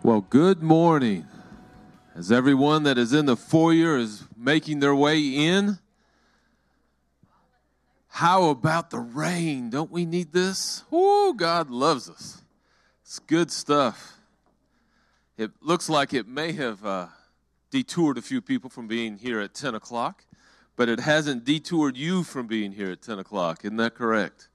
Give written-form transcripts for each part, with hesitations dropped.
Well, good morning. As everyone that is in the foyer is making their way in, how about the rain? Don't we need this? Oh, God loves us. It's good stuff. It looks like it may have detoured a few people from being here at 10 o'clock, but it hasn't detoured you from being here at 10 o'clock. Isn't that correct?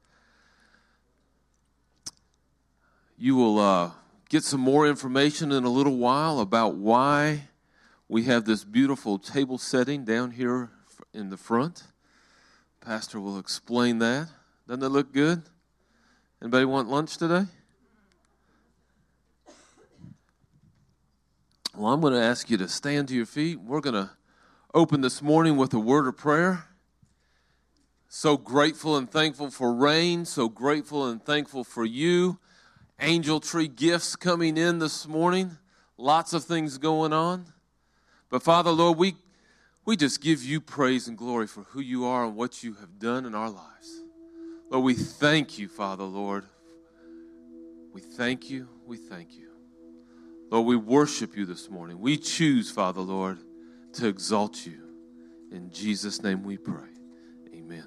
You will get some more information in a little while about why we have this beautiful table setting down here in the front. Pastor will explain that. Doesn't it look good? Anybody want lunch today? Well, I'm going to ask you to stand to your feet. We're going to open this morning with a word of prayer. So grateful and thankful for rain. So grateful and thankful for you. Angel tree gifts coming in this morning. Lots of things going on. But Father, Lord, we just give you praise and glory for who you are and what you have done in our lives. Lord, we thank you, Father, Lord. We thank you. We thank you. Lord, we worship you this morning. We choose, Father, Lord, to exalt you. In Jesus' name we pray. Amen.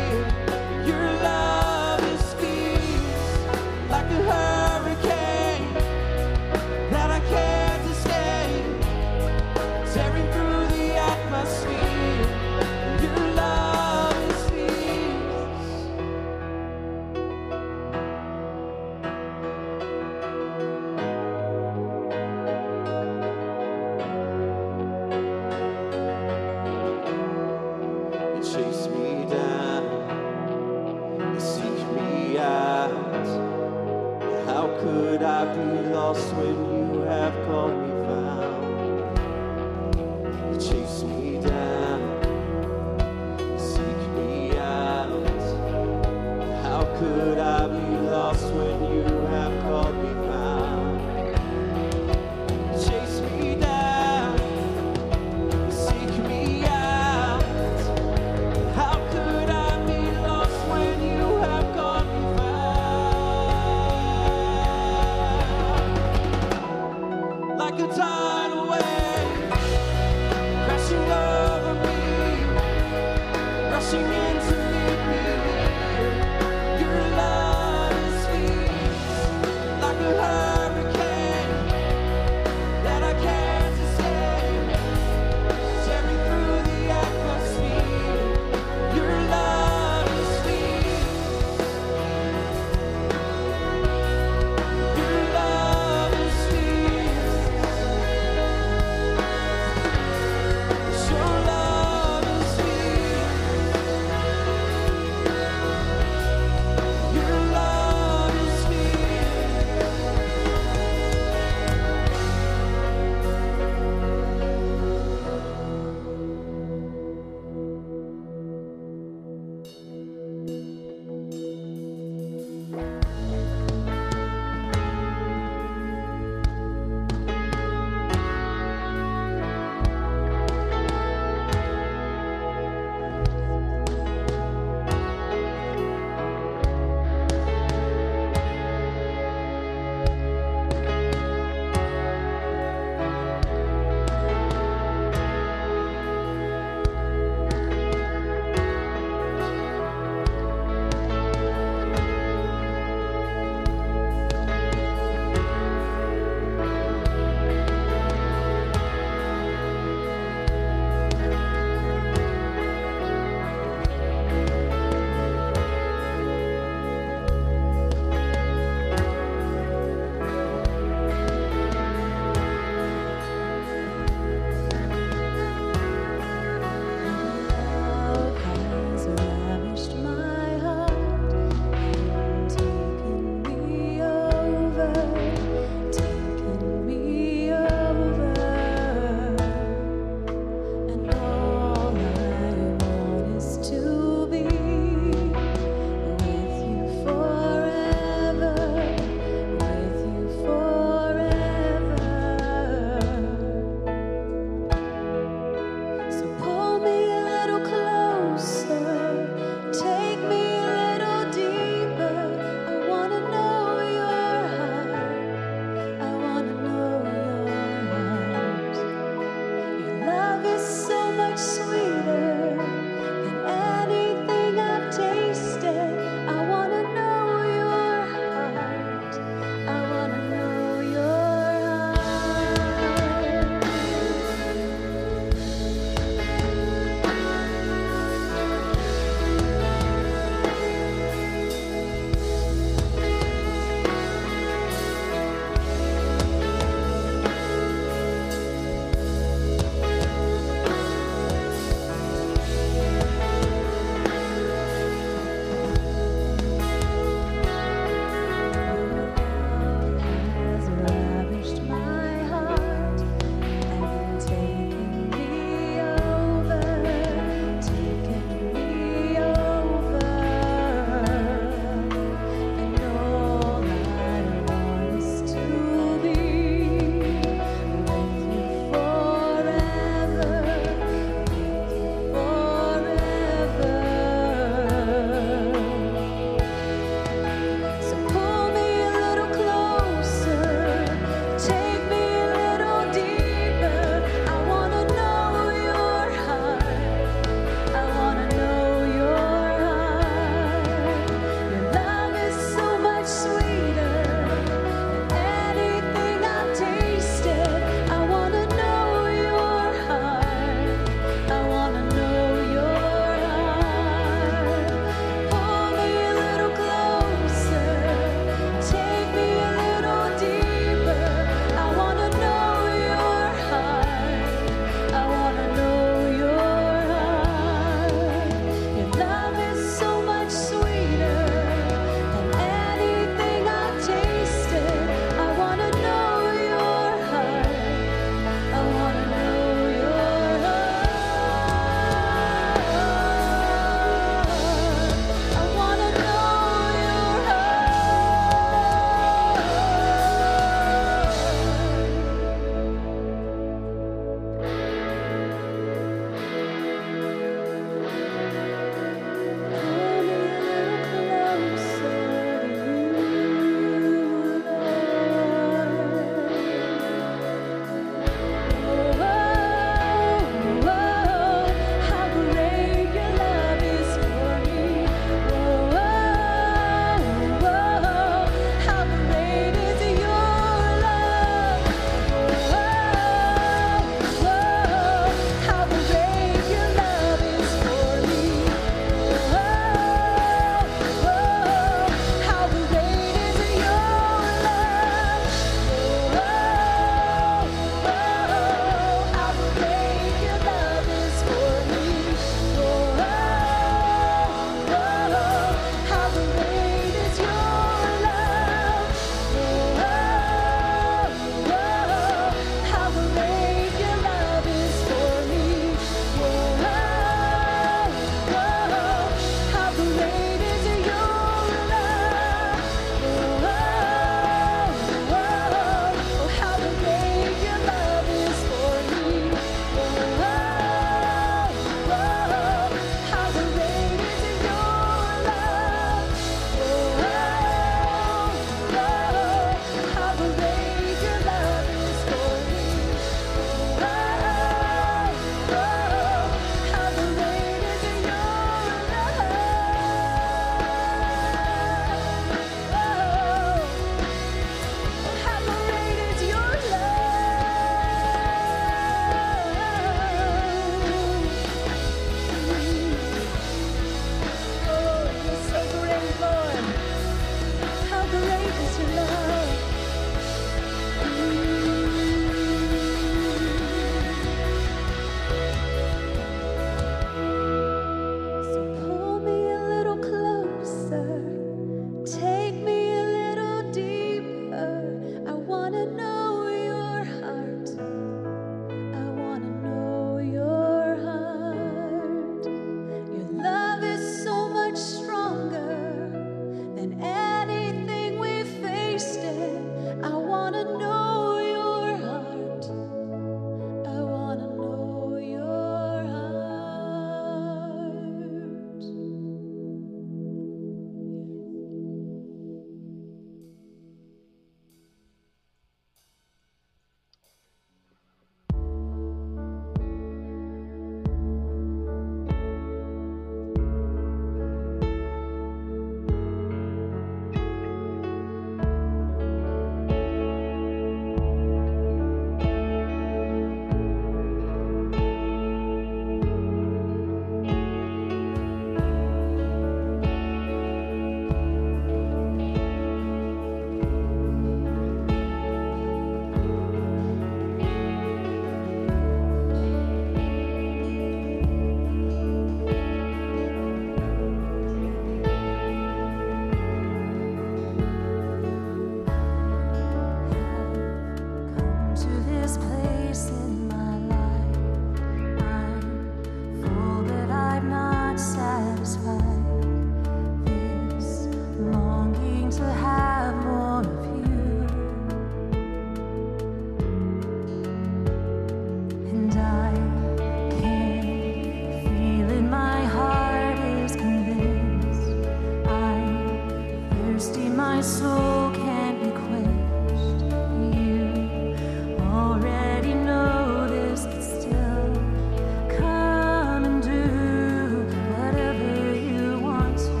my soul can't be quenched. You already know this, but still come and do whatever you want to.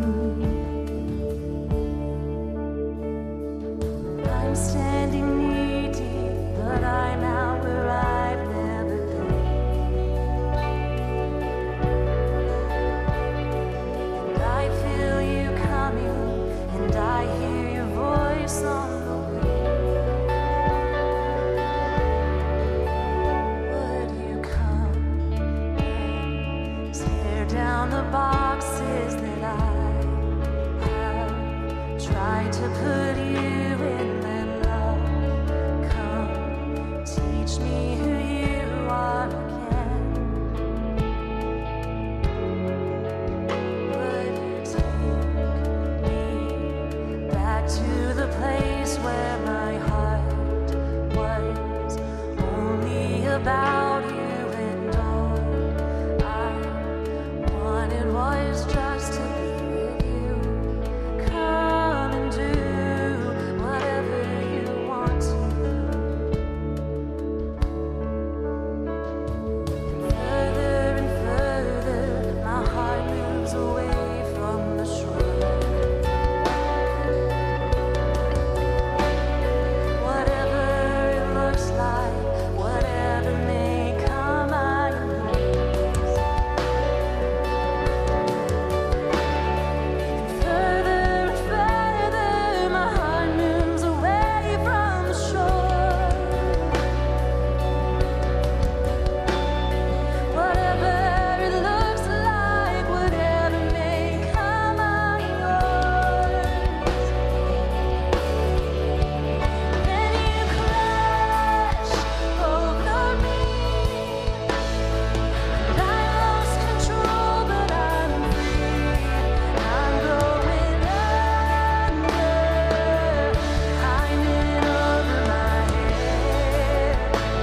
I'm standing knee deep, but I'm out where I've never been. And I feel you coming, and I hear your voice on the wind. Would you come and tear down the boxes that I have tried to put you in, then love, come teach me who you are again. Would you take me back to the place where my heart was only about you, and all I wanted was just to be with you. Come and do whatever you want to. And further, my heart moves away from the shore. Whatever it looks like, whatever may come, I embrace. And further, my heart moves away from the shore. Whatever it looks like, whatever may come, I'm yours. Then you crash over me, and I lost control, but I'm free. I'm going under, hiding over my head.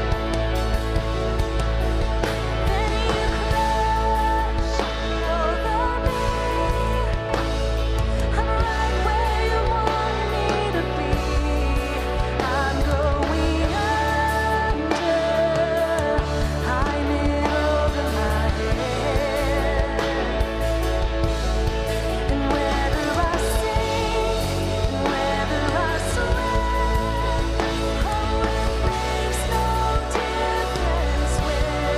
Then you crash over me. I'm right where you want me to be. I'm going under, hiding over my head. And whether I sing, whether I swim, oh, it makes no difference when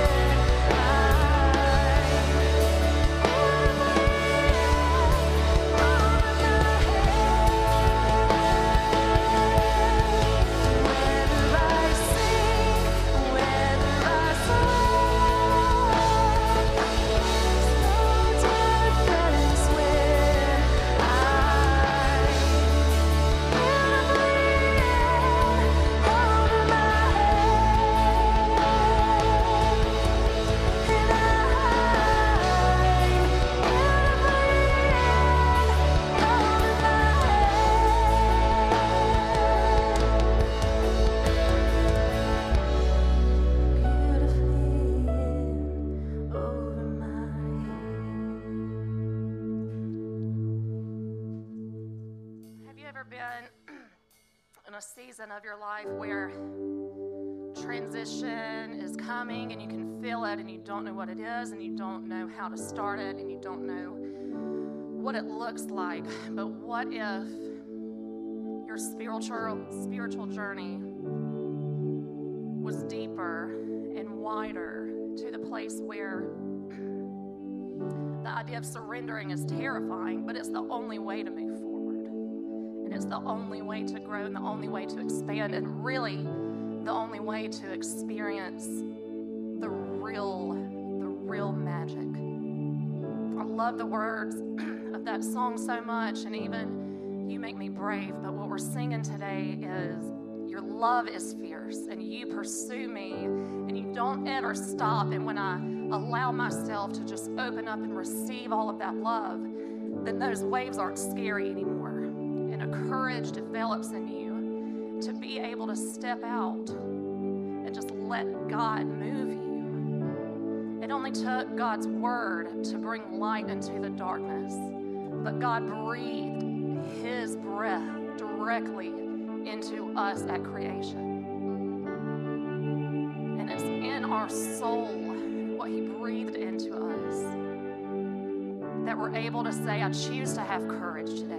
Have you ever been in a season of your life where transition is coming and you can feel it and you don't know what it is and you don't know how to start it and you don't know what it looks like? But what if your spiritual journey was deeper and wider, to the place where the idea of surrendering is terrifying, but it's the only way to move forward. And it's the only way to grow and the only way to expand and really the only way to experience the real magic. I love the words of that song so much, and even You Make Me Brave, but what we're singing today is your love is fierce and you pursue me and you don't ever stop. And when I allow myself to just open up and receive all of that love, then those waves aren't scary anymore. And a courage develops in you to be able to step out and just let God move you. It only took God's word to bring light into the darkness, but God breathed his breath directly into us at creation. And it's in our soul, what he breathed into us, that we're able to say, I choose to have courage today.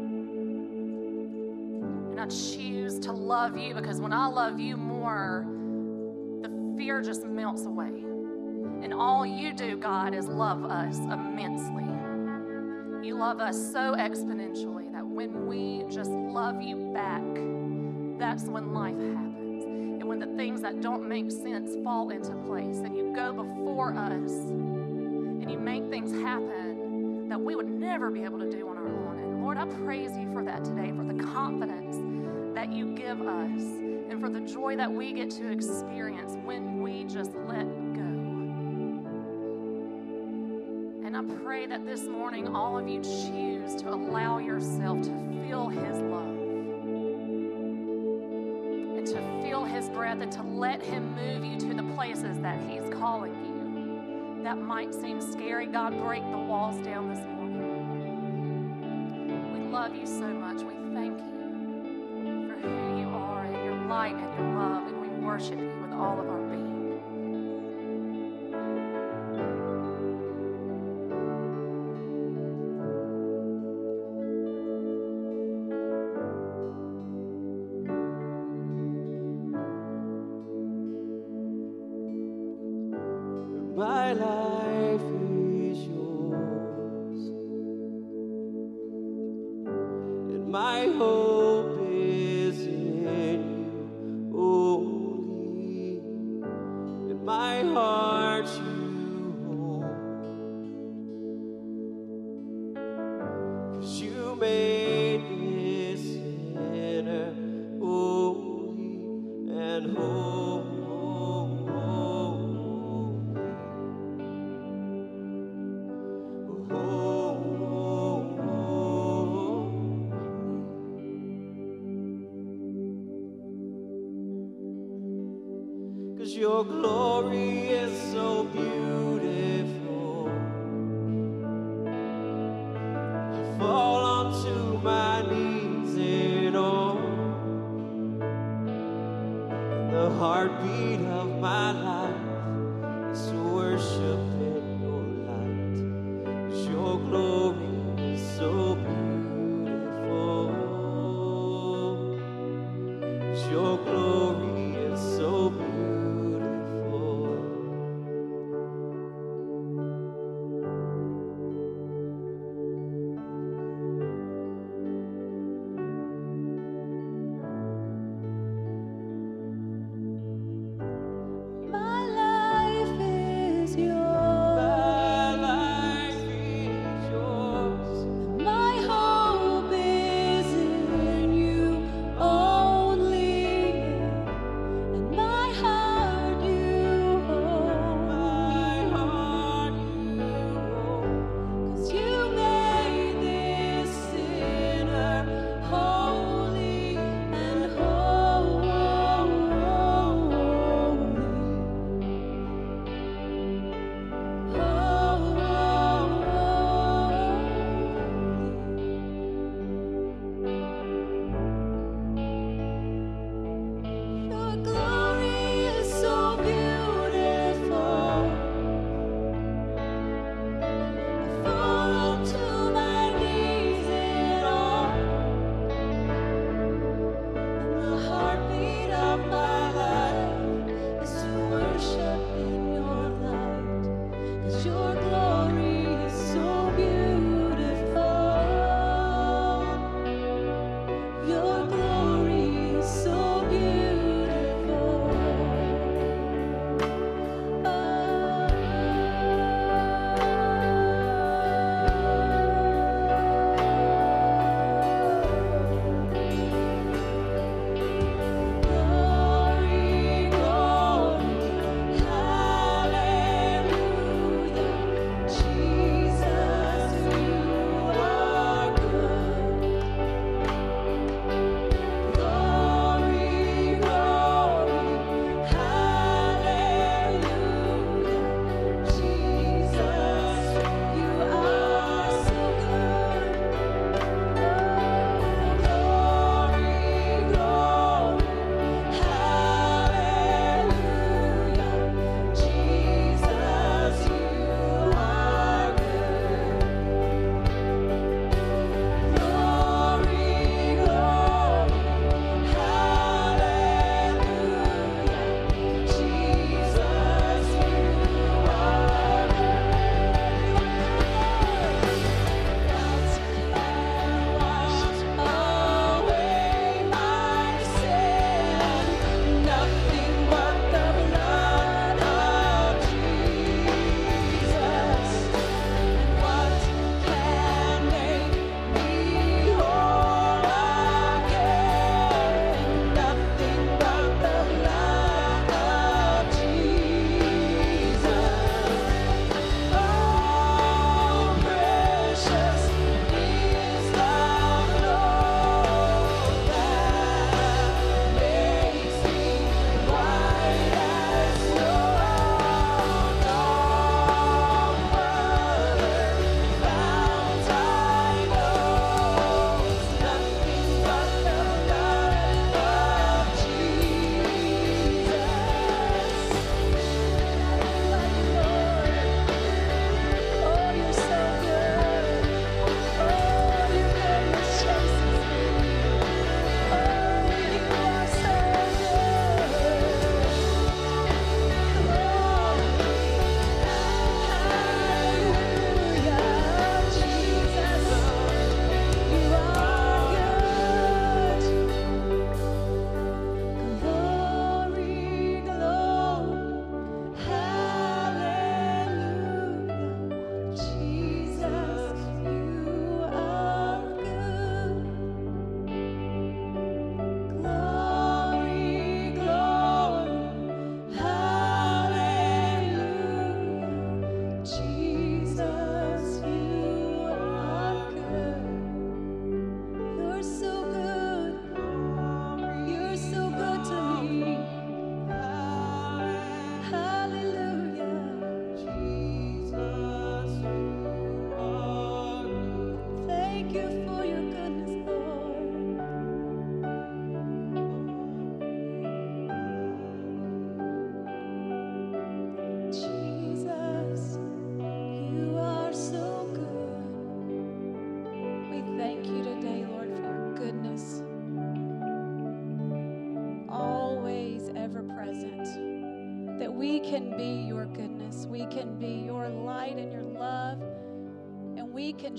And I choose to love you, because when I love you more, the fear just melts away. And all you do, God, is love us immensely. You love us so exponentially that when we just love you back, that's when life happens. And when the things that don't make sense fall into place, and you go before us and you make things happen that we would never be able to do on our own. And Lord, I praise you for that today, for the confidence that you give us and for the joy that we get to experience when we just let go. And I pray that this morning all of you choose to allow yourself to feel his love and to feel his breath and to let him move you to the places that he's calling you. That might seem scary. God, break the walls down this morning. We love you so much. We thank you for who you are and your light and your love, and we worship you with all of our being. My life is yours, and my hope is in you only, and my heart you hold, 'cause you made me sinner holy and holy. Your glory is so beautiful. I fall onto my knees in awe. The heartbeat of my life is to worship in your light. 'Cause your glory is so beautiful. 'Cause your glory is so beautiful. My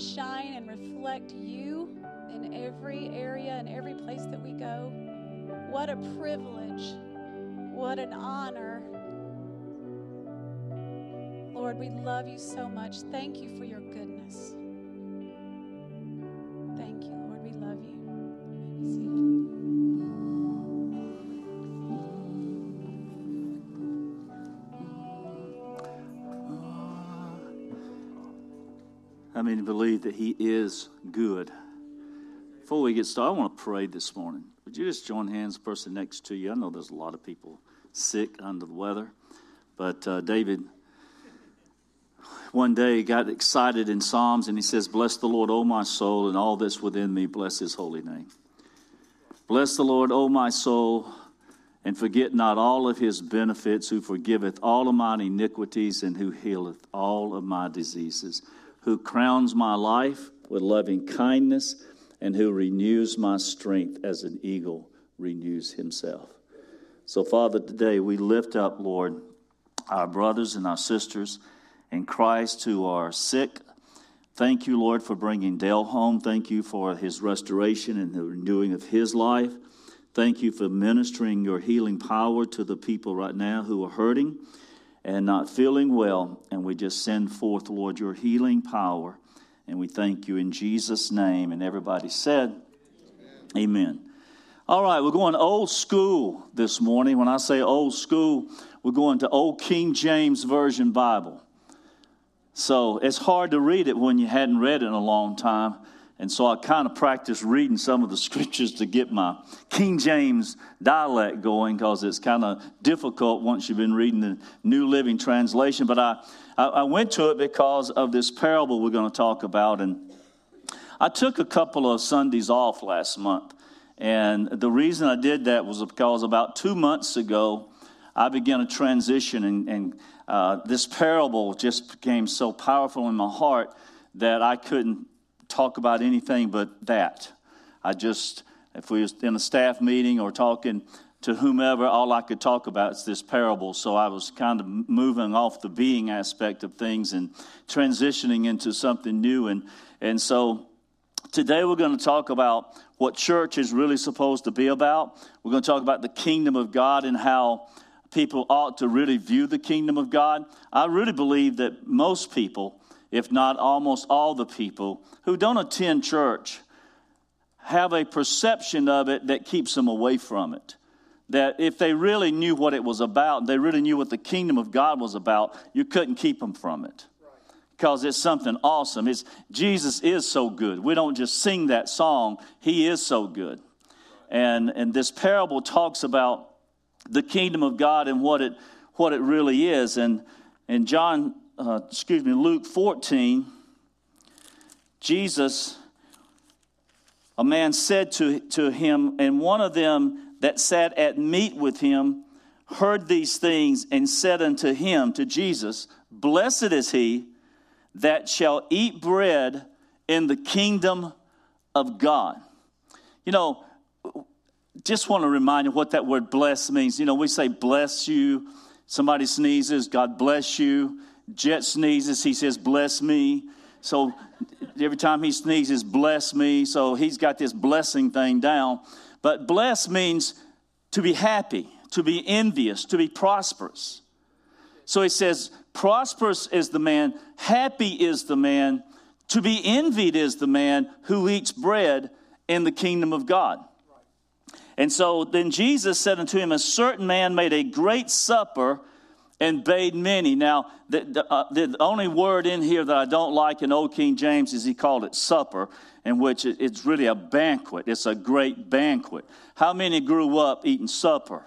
shine and reflect you in every area and every place that we go. What a privilege. What an honor. Lord, we love you so much. Thank you for your goodness. Thank you, Lord. We love you. You may be seated. I mean, believe that he is good. Before we get started, I want to pray this morning. Would you just join hands, the person next to you? I know there's a lot of people sick under the weather, but David one day got excited in Psalms, and he says, "Bless the Lord, O my soul, and all that's within me, bless his holy name. Bless the Lord, O my soul, and forget not all of his benefits, who forgiveth all of mine iniquities, and who healeth all of my diseases, who crowns my life with loving kindness, and who renews my strength as an eagle renews himself." So, Father, today we lift up, Lord, our brothers and our sisters in Christ who are sick. Thank you, Lord, for bringing Dale home. Thank you for his restoration and the renewing of his life. Thank you for ministering your healing power to the people right now who are hurting and not feeling well. And we just send forth, Lord, your healing power. And we thank you in Jesus' name. And everybody said, Amen. All right, we're going old school this morning. When I say old school, we're going to Old King James Version Bible. So it's hard to read it when you hadn't read it in a long time. And so I kind of practiced reading some of the scriptures to get my King James dialect going, because it's kind of difficult once you've been reading the New Living Translation. But I went to it because of this parable we're going to talk about. And I took a couple of Sundays off last month. And the reason I did that was because about 2 months ago, I began a transition, and this parable just became so powerful in my heart that I couldn't talk about anything but that. If we was in a staff meeting or talking to whomever, all I could talk about is this parable. So I was kind of moving off the being aspect of things and transitioning into something new. And so today we're going to talk about what church is really supposed to be about. We're going to talk about the kingdom of God and how people ought to really view the kingdom of God. I really believe that most people, if not almost all the people who don't attend church, have a perception of it that keeps them away from it. That if they really knew what it was about, they really knew what the kingdom of God was about, you couldn't keep them from it. Because it's something awesome. Jesus is so good. We don't just sing that song. He is so good. And this parable talks about the kingdom of God and what it really is. And in Luke 14, a man said to him, and one of them that sat at meat with him heard these things and said unto him, to Jesus, "Blessed is he that shall eat bread in the kingdom of God." You know, just want to remind you what that word bless means. You know, we say bless you. Somebody sneezes, God bless you. Jet sneezes, he says bless me. So every time he sneezes, bless me. So he's got this blessing thing down. But bless means to be happy, to be envious, to be prosperous. So he says, prosperous is the man, happy is the man, to be envied is the man who eats bread in the kingdom of God. And so then Jesus said unto him, a certain man made a great supper and bade many. Now, the only word in here that I don't like in Old King James is he called it supper, in which it's really a banquet. It's a great banquet. How many grew up eating supper?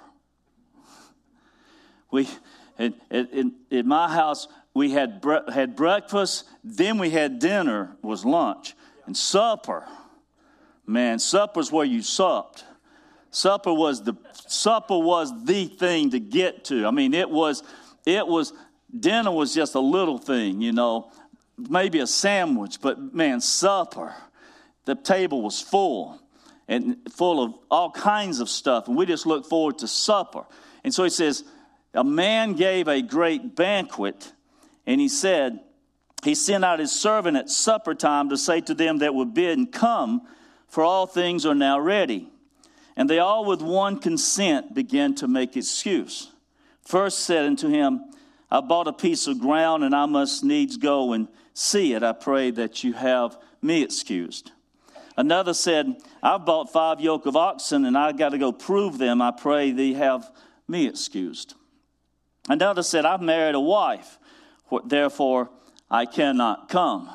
In my house, we had breakfast, then we had dinner, was lunch. And supper, man, supper's where you supped. Supper was the thing to get to. I mean, it was dinner was just a little thing, you know, maybe a sandwich, but man, supper, the table was full and full of all kinds of stuff, and we just look forward to supper. And so he says, a man gave a great banquet, and he said, he sent out his servant at supper time to say to them that were bidden, Come, for all things are now ready. And they all with one consent began to make excuse. First said unto him, I bought a piece of ground, and I must needs go and see it. I pray that you have me excused. Another said, I've bought 5 yoke of oxen, and I got to go prove them. I pray thee have me excused. Another said, I've married a wife, therefore I cannot come.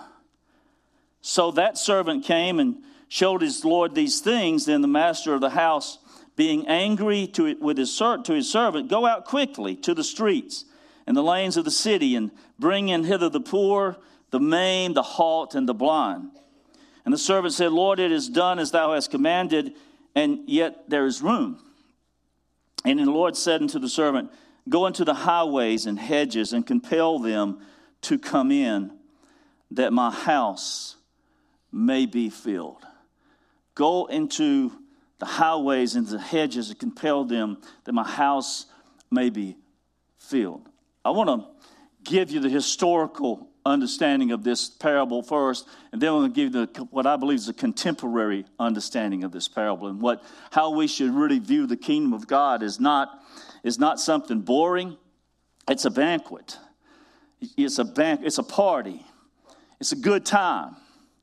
So that servant came and showed his lord these things. Then the master of the house, being angry to his servant, Go out quickly to the streets and the lanes of the city, and bring in hither the poor, the maimed, the halt, and the blind. And the servant said, Lord, it is done as thou hast commanded, and yet there is room. And the Lord said unto the servant, Go into the highways and hedges, and compel them to come in, that my house may be filled. Go into the highways and the hedges and compel them, that my house may be filled. I want to give you the historical understanding of this parable first, and then I'm going to give you what I believe is a contemporary understanding of this parable, and how we should really view the kingdom of God is not something boring. It's a banquet. It's a party. It's a good time.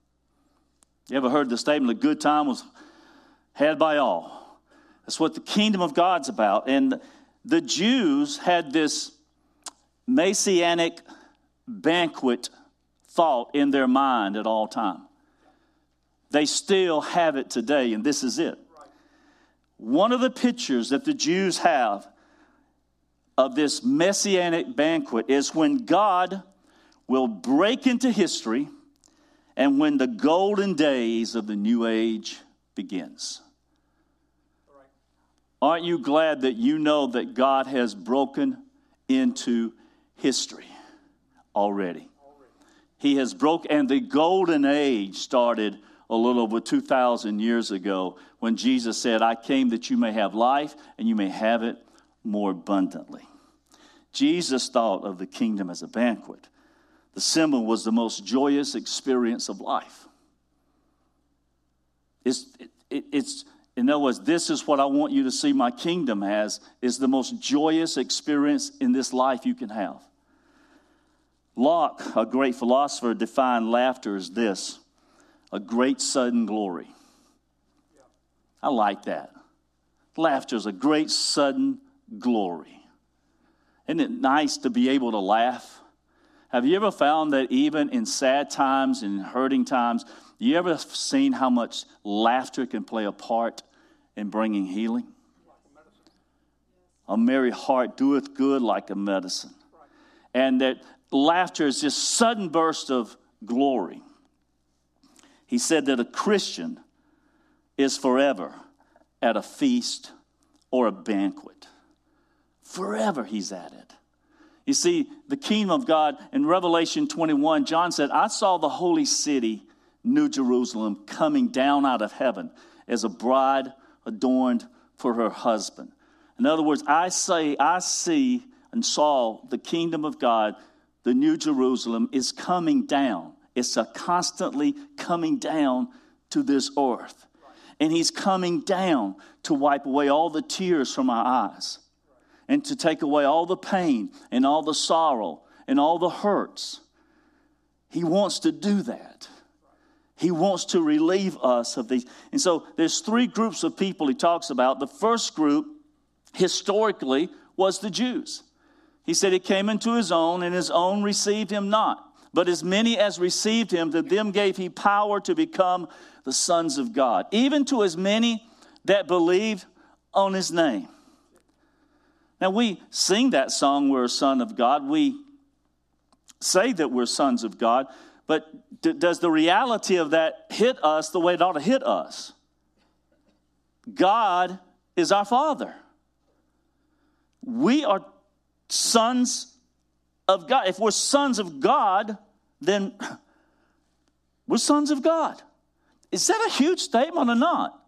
You ever heard the statement, a good time was had by all? That's what the kingdom of God's about. And the Jews had this messianic banquet thought in their mind at all time. They still have it today, and this is it. One of the pictures that the Jews have of this messianic banquet is when God will break into history and when the golden days of the new age begins. Aren't you glad that you know that God has broken into history already? He has broken, and the golden age started a little over 2,000 years ago when Jesus said, I came that you may have life and you may have it more abundantly. Jesus thought of the kingdom as a banquet. The symbol was the most joyous experience of life. It's in other words, this is what I want you to see my kingdom as, is the most joyous experience in this life you can have. Locke, a great philosopher, defined laughter as this: a great sudden glory. I like that. Laughter is a great sudden glory. Isn't it nice to be able to laugh? Have you ever found that even in sad times and hurting times, you ever seen how much laughter can play a part in bringing healing? A merry heart doeth good like a medicine. And that laughter is just sudden burst of glory. He said that a Christian is forever at a feast or a banquet. Forever he's at it. You see, the kingdom of God, in Revelation 21, John said, I saw the holy city, New Jerusalem, coming down out of heaven as a bride adorned for her husband. In other words, I see and saw the kingdom of God, the New Jerusalem, is coming down. It's a constantly coming down to this earth. And he's coming down to wipe away all the tears from our eyes and to take away all the pain and all the sorrow and all the hurts. He wants to do that. He wants to relieve us of these. And so there's 3 groups of people he talks about. The first group, historically, was the Jews. He said he came into his own, and his own received him not. But as many as received him, to them gave he power to become the sons of God, even to as many that believed on his name. Now, we sing that song, we're a son of God. We say that we're sons of God. But does the reality of that hit us the way it ought to hit us? God is our Father. We are sons of God. If we're sons of God, then we're sons of God. Is that a huge statement or not?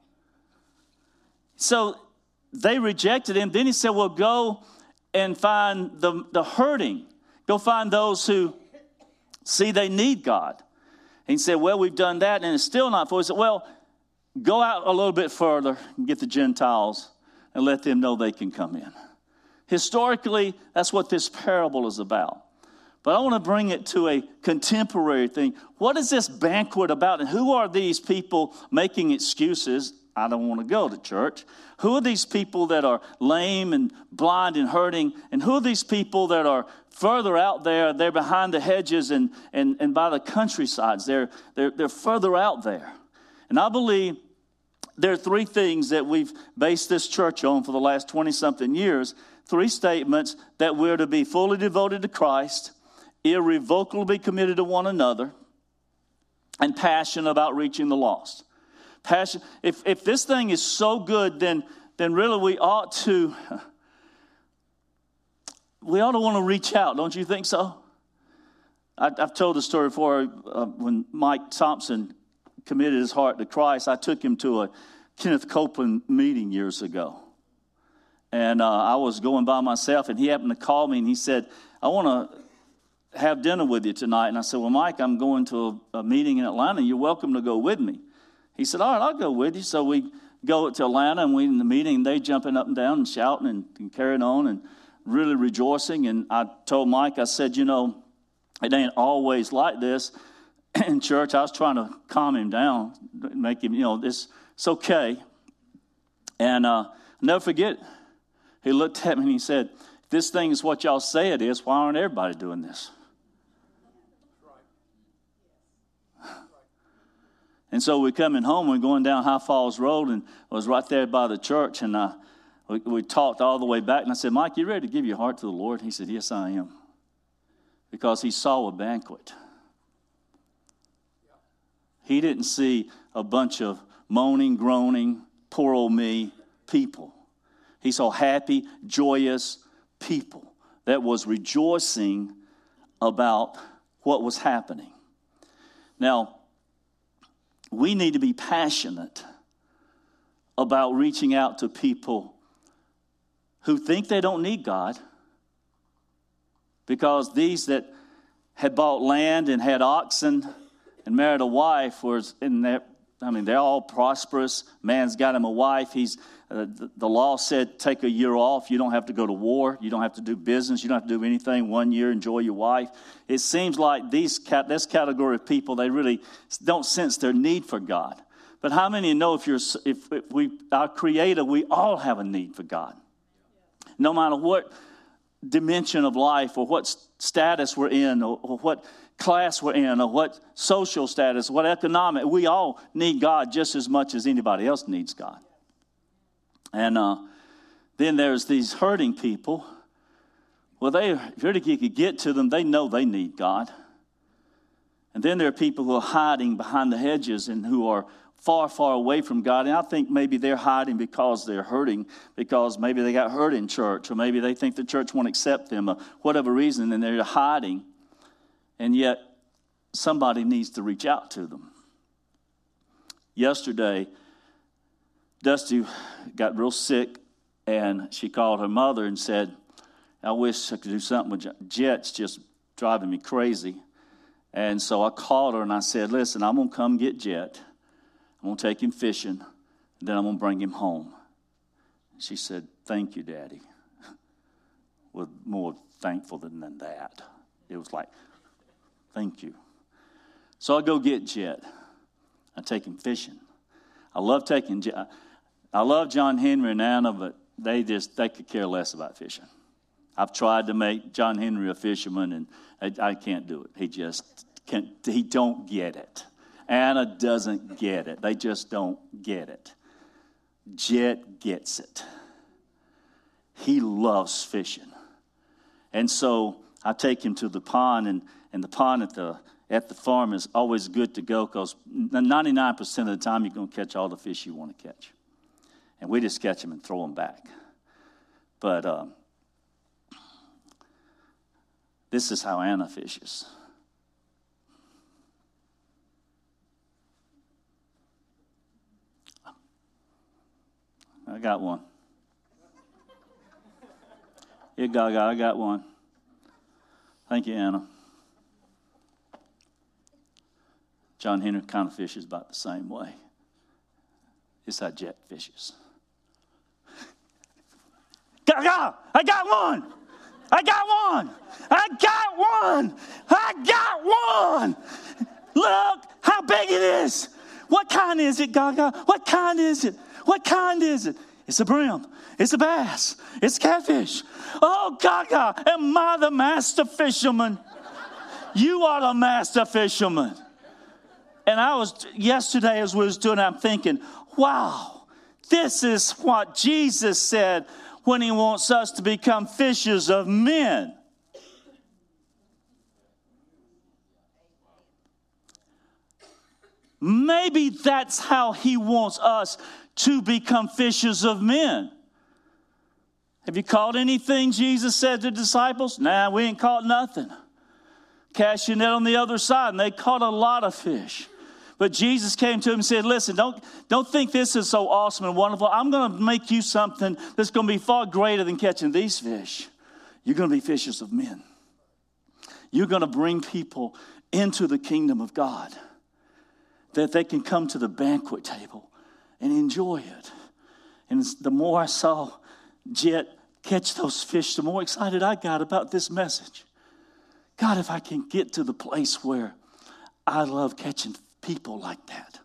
So they rejected him. Then he said, well, go and find the hurting. Go find those who see they need God. And he said, well, we've done that and it's still not full. He said, well, go out a little bit further and get the Gentiles and let them know they can come in. Historically, that's what this parable is about. But I want to bring it to a contemporary thing. What is this banquet about? And who are these people making excuses? I don't want to go to church. Who are these people that are lame and blind and hurting? And who are these people that are further out there? They're behind the hedges and by the countrysides. They're further out there. And I believe there are three things that we've based this church on for the last 20-something years. Three statements: that we're to be fully devoted to Christ, irrevocably committed to one another, and passionate about reaching the lost. Passion. If this thing is so good, then really we ought to want to reach out. Don't you think so? I've told the story before. When Mike Thompson committed his heart to Christ, I took him to a Kenneth Copeland meeting years ago. And I was going by myself, and he happened to call me, and he said, I want to have dinner with you tonight. And I said, well, Mike, I'm going to a meeting in Atlanta. You're welcome to go with me. He said, all right, I'll go with you. So we go to Atlanta, and we in the meeting, and they jumping up and down and shouting and carrying on and really rejoicing. And I told Mike, I said, it ain't always like this. In church, I was trying to calm him down, make him, it's okay. And I'll never forget it. He looked at me and he said, if this thing is what y'all say it is, why aren't everybody doing this? And so we're coming home, we're going down High Falls Road, and I was right there by the church, and we talked all the way back, and I said, Mike, you ready to give your heart to the Lord? He said, yes, I am. Because he saw a banquet. He didn't see a bunch of moaning, groaning, poor old me people. He saw happy, joyous people that was rejoicing about what was happening. Now, we need to be passionate about reaching out to people who think they don't need God, because these that had bought land and had oxen and married a wife they're all prosperous. Man's got him a wife. The law said take a year off. You don't have to go to war. You don't have to do business. You don't have to do anything. 1 year, enjoy your wife. It seems like this category of people, they really don't sense their need for God. But how many know our Creator, we all have a need for God. No matter what dimension of life or what status we're in or what class we're in or what social status, what economic, we all need God just as much as anybody else needs God. And then there's these hurting people. Well, if you could get to them, they know they need God. And then there are people who are hiding behind the hedges and who are far, far away from God. And I think maybe they're hiding because they're hurting, because maybe they got hurt in church, or maybe they think the church won't accept them, or whatever reason, and they're hiding. And yet, somebody needs to reach out to them. Yesterday, Dusty got real sick, and she called her mother and said, I wish I could do something with Jet's just driving me crazy. And so I called her and I said, listen, I'm going to come get Jet. I'm going to take him fishing, and then I'm going to bring him home. She said, thank you, Daddy. Was more thankful than that. It was like, thank you. So I go get Jet. I take him fishing. I love John Henry and Anna, but they could care less about fishing. I've tried to make John Henry a fisherman, and I can't do it. He just can't. He don't get it. Anna doesn't get it. They just don't get it. Jet gets it. He loves fishing. And so I take him to the pond, and the pond at the farm is always good to go because 99% of the time you're going to catch all the fish you want to catch. And we just catch them and throw them back. But this is how Anna fishes. I got one. Here, Gaga, I got one. Thank you, Anna. John Henry kind of fishes about the same way. It's how Jet fishes. I got one. I got one. I got one. I got one. Look how big it is. What kind is it, Gaga? What kind is it? What kind is it? It's a brim. It's a bass. It's catfish. Oh, Gaga, am I the master fisherman? You are the master fisherman. And yesterday as we was doing it, I'm thinking, wow, this is what Jesus said when he wants us to become fishers of men. Maybe that's how he wants us to become fishers of men. Have you caught anything, Jesus said to the disciples? Nah, we ain't caught nothing. Cast your net on the other side, and they caught a lot of fish. But Jesus came to him and said, listen, don't think this is so awesome and wonderful. I'm going to make you something that's going to be far greater than catching these fish. You're going to be fishers of men. You're going to bring people into the kingdom of God, that they can come to the banquet table and enjoy it. And the more I saw Jet catch those fish, the more excited I got about this message. God, if I can get to the place where I love catching people like that.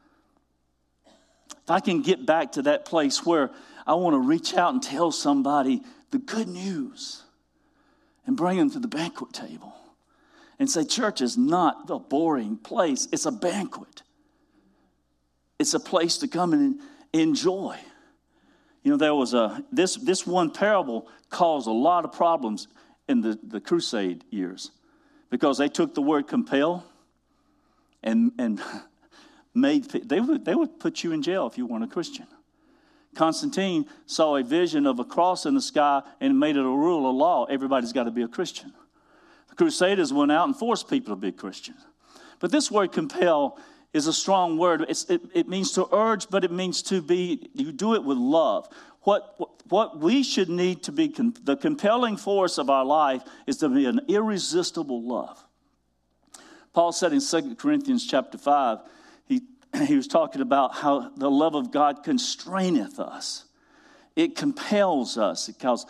If I can get back to that place where I want to reach out and tell somebody the good news and bring them to the banquet table and say, church is not a boring place. It's a banquet. It's a place to come and enjoy. You know, there was this one parable caused a lot of problems in the crusade years because they took the word compel and they would put you in jail if you weren't a Christian. Constantine saw a vision of a cross in the sky and made it a rule, a law. Everybody's got to be a Christian. The Crusaders went out and forced people to be Christians. But this word compel is a strong word. It means to urge, but it means to be, you do it with love. What we should need to be, the compelling force of our life is to be an irresistible love. Paul said in 2 Corinthians chapter 5, he was talking about how the love of God constraineth us. It compels us because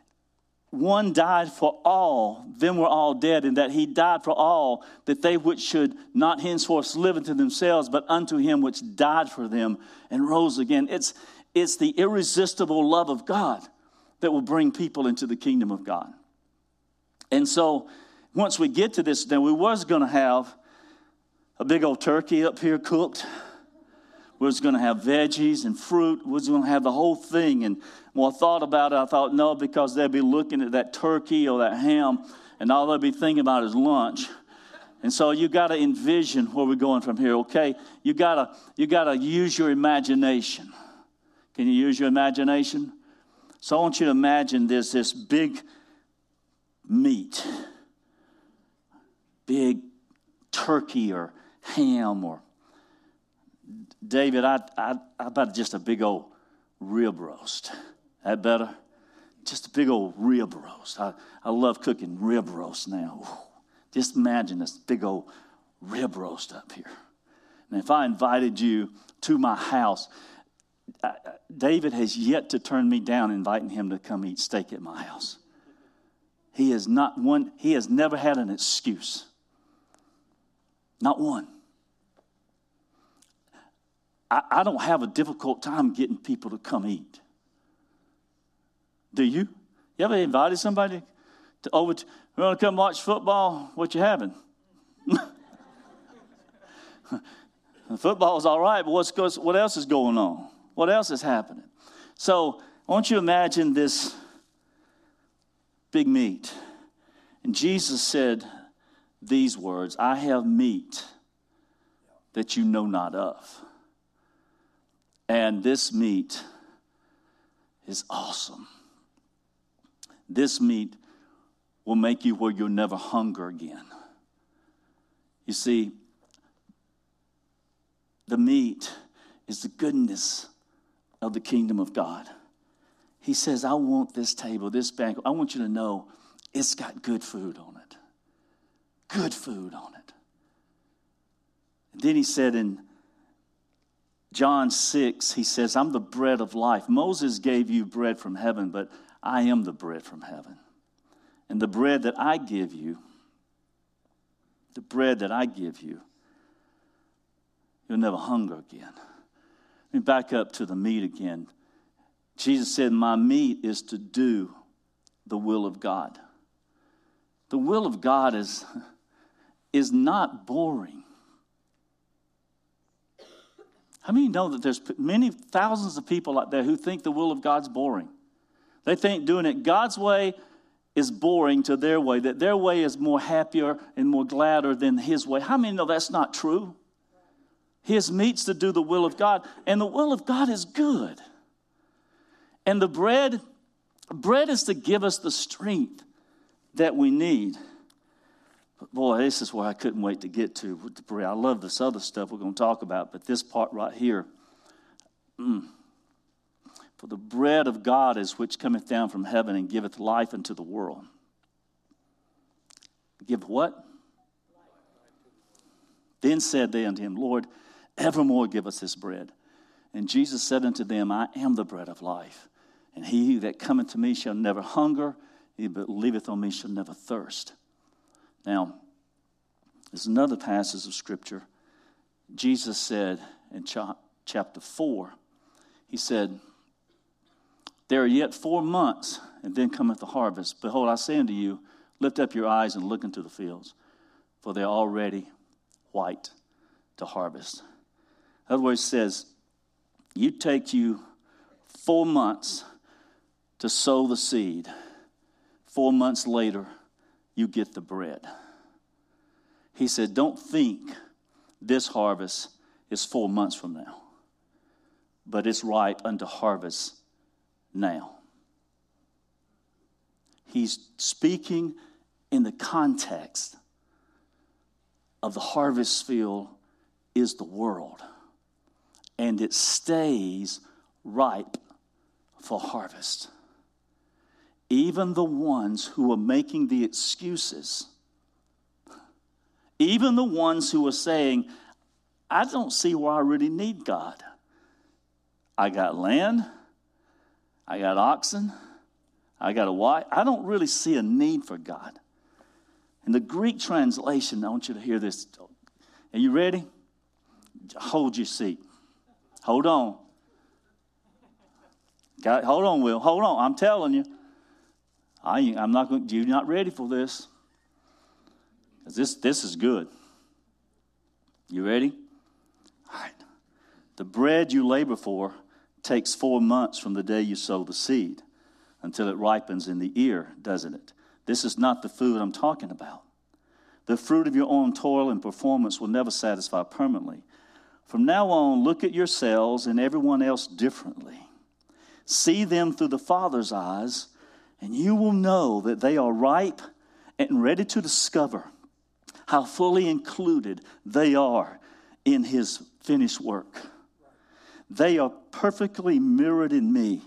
one died for all, then we're all dead, and that he died for all, that they which should not henceforth live unto themselves, but unto him which died for them and rose again. It's the irresistible love of God that will bring people into the kingdom of God. And so once we get to this, then we was going to have a big old turkey up here cooked. We was going to have veggies and fruit. We was going to have the whole thing. And when I thought about it, I thought, no, because they'll be looking at that turkey or that ham, and all they'll be thinking about is lunch. And so you got to envision where we're going from here, okay? You got to use your imagination. Can you use your imagination? So I want you to imagine this big meat, big turkey or ham, or David, I about just a big old rib roast. That better? Just a big old rib roast. I love cooking rib roast now. Just imagine this big old rib roast up here. And if I invited you to my house, David has yet to turn me down inviting him to come eat steak at my house. He has never had an excuse. Not one. I don't have a difficult time getting people to come eat. Do you? You ever invited somebody we want to come watch football? What you having? Football's all right, but what else is going on? What else is happening? So I want you to imagine this big meat. And Jesus said these words, I have meat that you know not of. And this meat is awesome. This meat will make you where you'll never hunger again. You see, the meat is the goodness of the kingdom of God. He says, I want this table, this banquet, I want you to know it's got good food on it. Good food on it. Then he said in John 6, he says, I'm the bread of life. Moses gave you bread from heaven, but I am the bread from heaven. And the bread that I give you, you'll never hunger again. Let me back up to the meat again. Jesus said, my meat is to do the will of God. The will of God is not boring. How many know that there's many thousands of people out there who think the will of God's boring? They think doing it God's way is boring to their way, that their way is more happier and more gladder than his way. How many know that's not true? His meat's to do the will of God, and the will of God is good. And the bread is to give us the strength that we need. But boy, this is where I couldn't wait to get to with the bread. I love this other stuff we're going to talk about, but this part right here. For the bread of God is which cometh down from heaven and giveth life unto the world. Give what? Then said they unto him, Lord, evermore give us this bread. And Jesus said unto them, I am the bread of life. And he that cometh to me shall never hunger, he that believeth on me shall never thirst. Now, there's another passage of Scripture. Jesus said in chapter 4, he said, there are yet 4 months, and then cometh the harvest. Behold, I say unto you, lift up your eyes and look into the fields, for they are already white to harvest. In other words, it says, you take you 4 months to sow the seed. 4 months later, you get the bread. He said, don't think this harvest is 4 months from now, but it's ripe unto harvest now. He's speaking in the context of the harvest field is the world, and it stays ripe for harvest. Even the ones who are making the excuses, even the ones who are saying, I don't see why I really need God. I got land, I got oxen, I got a wife. I don't really see a need for God. In the Greek translation, I want you to hear this. Are you ready? Hold your seat. Hold on. Hold on, Will. Hold on. I'm telling you. I'm not going. You're not ready for this. This is good. You ready? All right. The bread you labor for takes 4 months from the day you sow the seed until it ripens in the ear, doesn't it? This is not the food I'm talking about. The fruit of your own toil and performance will never satisfy permanently. From now on, look at yourselves and everyone else differently. See them through the Father's eyes, and you will know that they are ripe and ready to discover how fully included they are in his finished work. They are perfectly mirrored in me.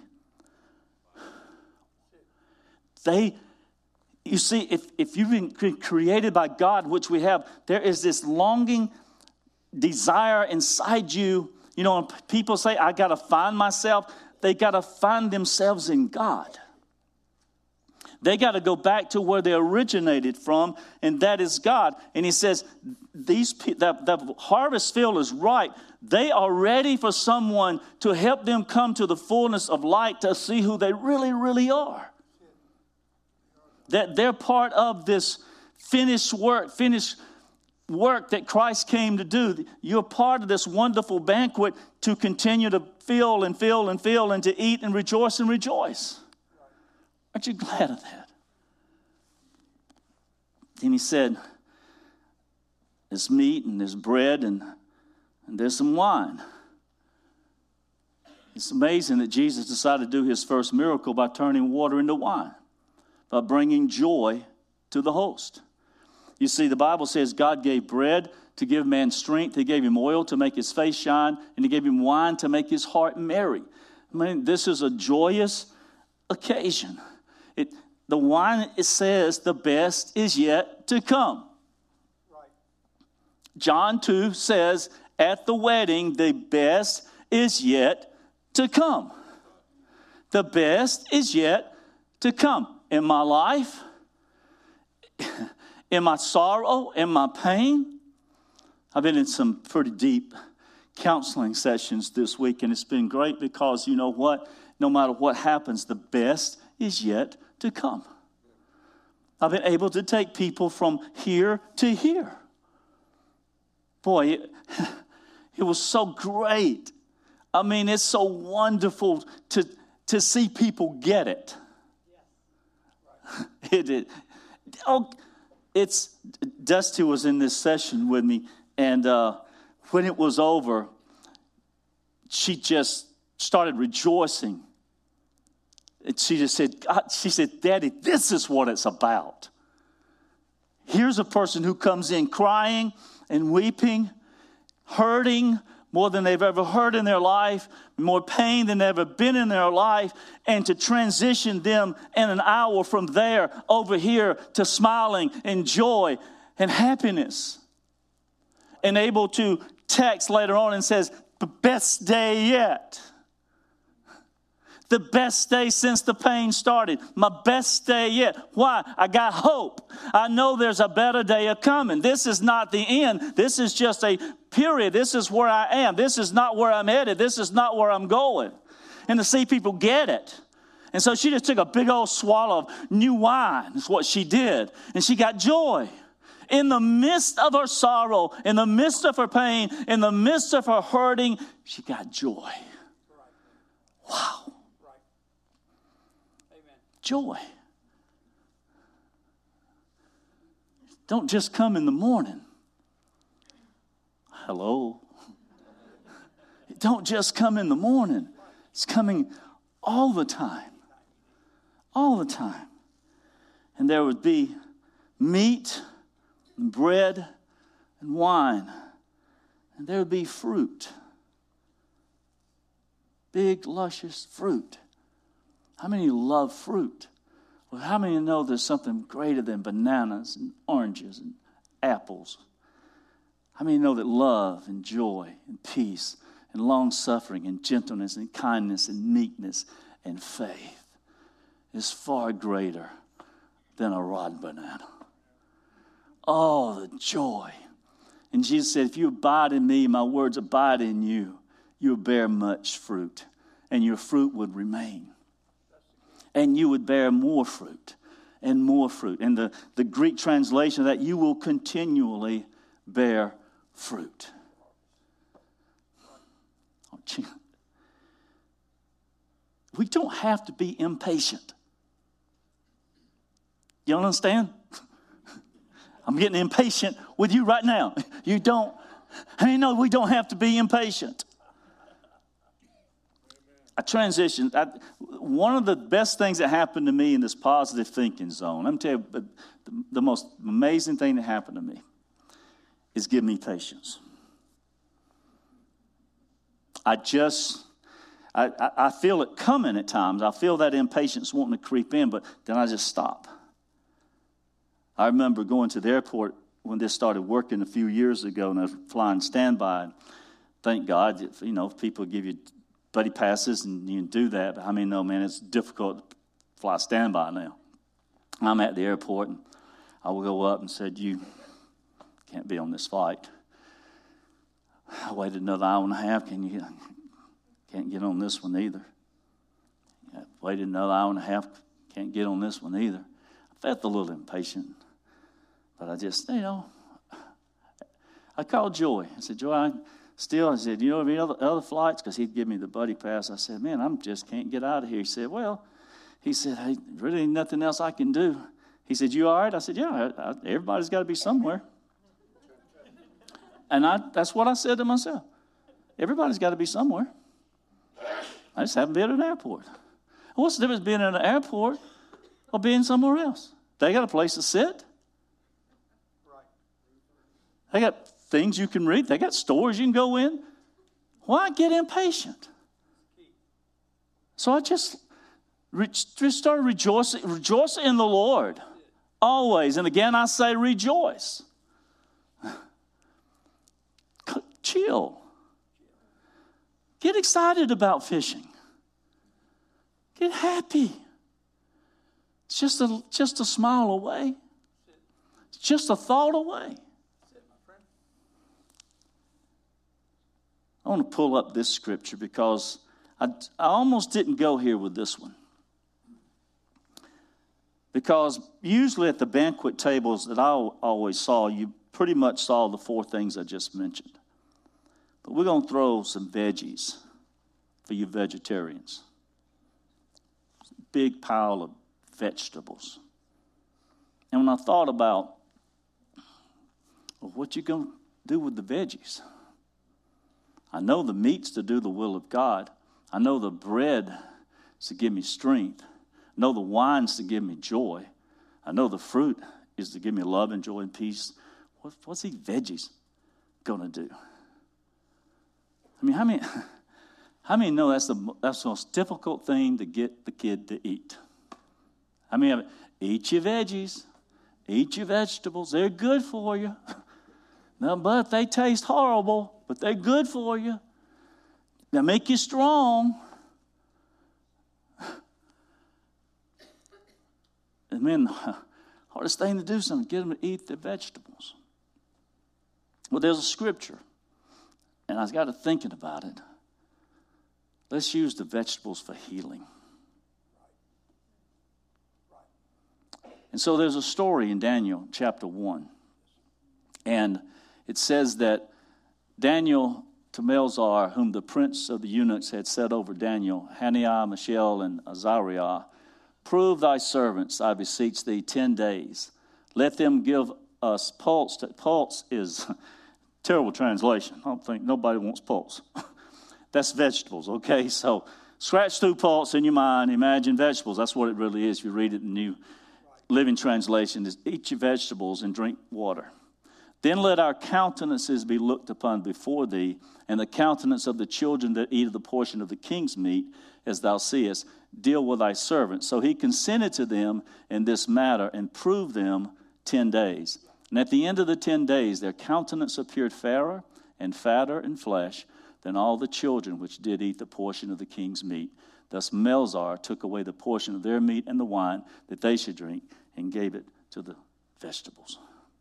You see, if you've been created by God, which we have, there is this longing desire inside you. You know, when people say, I got to find myself, they got to find themselves in God. They got to go back to where they originated from, and that is God. And he says, the harvest field is ripe. They are ready for someone to help them come to the fullness of light to see who they really, really are. That they're part of this finished work that Christ came to do. You're part of this wonderful banquet to continue to fill and fill and fill and to eat and rejoice and rejoice. Aren't you glad of that? And he said, there's meat and there's bread and there's some wine. It's amazing that Jesus decided to do his first miracle by turning water into wine, by bringing joy to the host. You see, the Bible says God gave bread to give man strength. He gave him oil to make his face shine, and he gave him wine to make his heart merry. I mean, this is a joyous occasion. The wine, it says, the best is yet to come. Right. John 2 says, at the wedding, the best is yet to come. The best is yet to come. In my life, in my sorrow, in my pain. I've been in some pretty deep counseling sessions this week, and it's been great because you know what? No matter what happens, the best is yet to come. I've been able to take people from here to here. Boy, it was so great. I mean, it's so wonderful to see people get it. Dusty was in this session with me, and when it was over, she just started rejoicing. And she just said, Daddy, this is what it's about. Here's a person who comes in crying and weeping, hurting more than they've ever hurt in their life, more pain than they've ever been in their life, and to transition them in an hour from there over here to smiling and joy and happiness. And able to text later on and says, the best day yet. The best day since the pain started. My best day yet. Why? I got hope. I know there's a better day coming. This is not the end. This is just a period. This is where I am. This is not where I'm headed. This is not where I'm going. And to see people get it. And so she just took a big old swallow of new wine. Is what she did. And she got joy. In the midst of her sorrow, in the midst of her pain, in the midst of her hurting, she got joy. Wow. Joy. Don't just come in the morning. Hello. It don't just come in the morning. It's coming all the time. All the time. And there would be meat and bread and wine. And there would be fruit. Big, luscious fruit. How many love fruit? Well, how many know there's something greater than bananas and oranges and apples? How many know that love and joy and peace and long-suffering and gentleness and kindness and meekness and faith is far greater than a rotten banana? Oh, the joy. And Jesus said, if you abide in me, my words abide in you, you'll bear much fruit, and your fruit would remain. And you would bear more fruit and more fruit. And the Greek translation of that, you will continually bear fruit. We don't have to be impatient. You understand? I'm getting impatient with you right now. You don't. I know we don't have to be impatient. I transitioned. One of the best things that happened to me in this positive thinking zone, I'm telling you, the most amazing thing that happened to me is give me patience. I feel it coming at times. I feel that impatience wanting to creep in, but then I just stop. I remember going to the airport when this started working a few years ago, and I was flying standby. Thank God, if people give you buddy passes and you can do that. But I mean, no, man, it's difficult to fly standby now. I'm at the airport, and I will go up and said, you can't be on this flight. I waited another hour and a half. Can't get on this one either. I waited another hour and a half. Can't get on this one either. I felt a little impatient. But I just, I called Joy. I said, Joy, I said, you know any other flights? Because he'd give me the buddy pass. I said, man, I just can't get out of here. He said, hey, really ain't nothing else I can do. He said, you all right? I said, yeah, everybody's got to be somewhere. And that's what I said to myself. Everybody's got to be somewhere. I just haven't been at an airport. What's the difference being in an airport or being somewhere else? They got a place to sit. They got things you can read. They got stores you can go in. Why get impatient? So I just started rejoicing. Rejoice in the Lord always. And again, I say rejoice. chill. Get excited about fishing. Get happy. It's just a smile away. It's just a thought away. I want to pull up this scripture because I almost didn't go here with this one. Because usually at the banquet tables that I always saw, you pretty much saw the four things I just mentioned. But we're going to throw some veggies for you vegetarians. Big pile of vegetables. And when I thought about, well, what you going to do with the veggies? I know the meat's to do the will of God. I know the bread is to give me strength. I know the wine's to give me joy. I know the fruit is to give me love and joy and peace. What's these veggies going to do? I mean, how many know that's the most difficult thing to get the kid to eat? I mean, eat your veggies, eat your vegetables. They're good for you. Now, but they taste horrible, but they're good for you. They make you strong. And then the hardest thing to do is to get them to eat the vegetables. Well, there's a scripture, and I got to thinking about it. Let's use the vegetables for healing. And so there's a story in Daniel chapter 1. And it says that Daniel to Melzar, whom the prince of the eunuchs had set over Daniel, Hananiah, Mishael, and Azariah, prove thy servants, I beseech thee, 10 days. Let them give us pulse. Pulse is terrible translation. I don't think nobody wants pulse. That's vegetables, okay? So scratch through pulse in your mind. Imagine vegetables. That's what it really is. If you read it in New Living Translation, is eat your vegetables and drink water. Then let our countenances be looked upon before thee, and the countenance of the children that eat of the portion of the king's meat, as thou seest, deal with thy servants. So he consented to them in this matter and proved them 10 days. And at the end of the 10 days, their countenance appeared fairer and fatter in flesh than all the children which did eat the portion of the king's meat. Thus Melzar took away the portion of their meat and the wine that they should drink and gave it to the vegetables.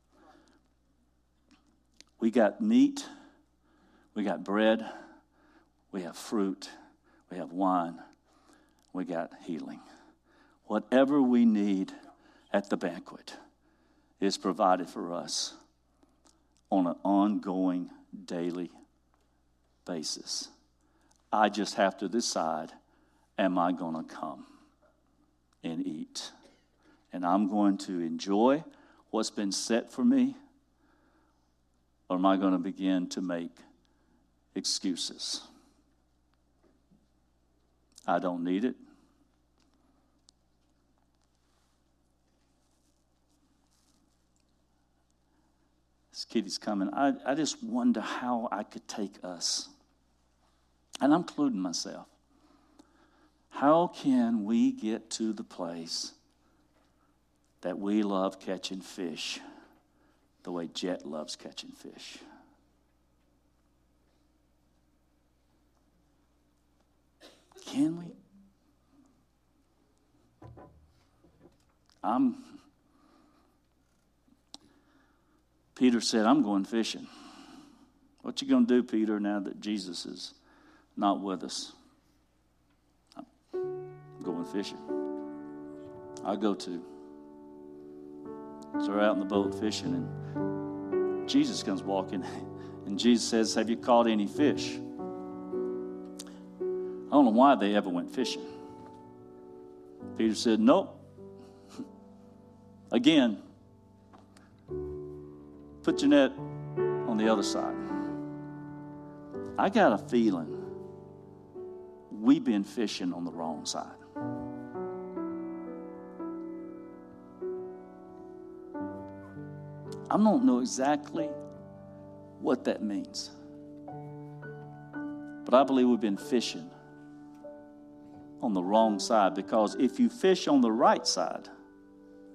We got meat, we got bread, we have fruit, we have wine, we got healing. Whatever we need at the banquet is provided for us on an ongoing daily basis. I just have to decide, am I going to come and eat? And I'm going to enjoy what's been set for me, or am I going to begin to make excuses? I don't need it. This kitty's coming. I just wonder how I could take us, and I'm including myself. How can we get to the place that we love catching fish the way Jet loves catching fish? Can we? Peter said, I'm going fishing. What you going to do, Peter, now that Jesus is not with us? I'm going fishing. I'll go too. So we're out in the boat fishing, and Jesus comes walking, and Jesus says, have you caught any fish? I don't know why they ever went fishing. Peter said, nope. Again, put your net on the other side. I got a feeling we've been fishing on the wrong side. I don't know exactly what that means, but I believe we've been fishing on the wrong side, because if you fish on the right side,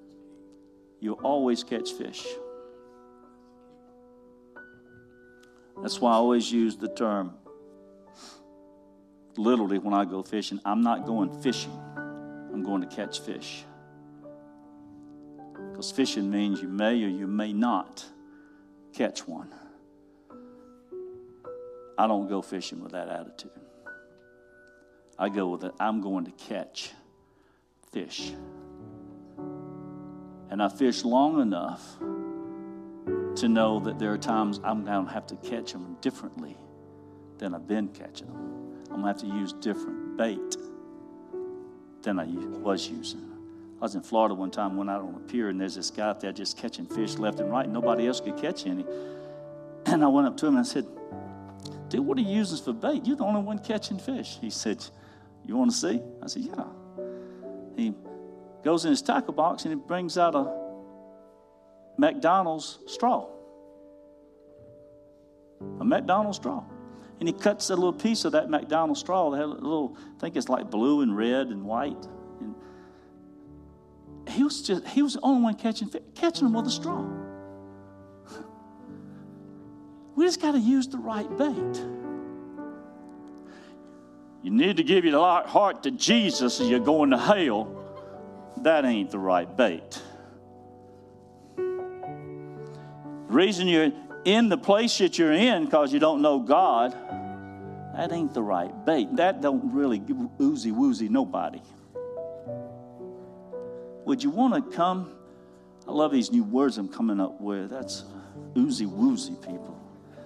you'll always catch fish. That's why I always use the term, literally when I go fishing, I'm not going fishing. I'm going to catch fish. Because fishing means you may or you may not catch one. I don't go fishing with that attitude. I go with it, I'm going to catch fish. And I fish long enough to know that there are times I'm going to have to catch them differently than I've been catching them. I'm going to have to use different bait than I was using. I was in Florida one time, went out on a pier, and there's this guy out there just catching fish left and right, and nobody else could catch any. And I went up to him and I said, dude, what are you using for bait? You're the only one catching fish. He said, you want to see? I said, yeah. He goes in his tackle box and he brings out a McDonald's straw. A McDonald's straw. And he cuts a little piece of that McDonald's straw. They had a little, I think it's like blue and red and white. And he was the only one catching them with a straw. We just got to use the right bait. You need to give your heart to Jesus or you're going to hell. That ain't the right bait. The reason you're in the place that you're in because you don't know God, that ain't the right bait. That don't really oozy-woozy nobody. Would you want to come? I love these new words I'm coming up with. That's oozy-woozy people.